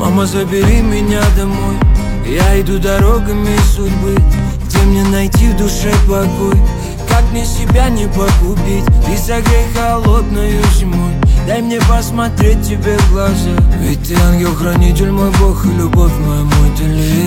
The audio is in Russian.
Мама, забери меня домой. Я иду дорогами судьбы, где мне найти в душе покой? Как мне себя не погубить? Ты согрей холодною зимой. Дай мне посмотреть тебе в глаза. Ведь ты ангел-хранитель, мой Бог и любовь моя, мой телевизор.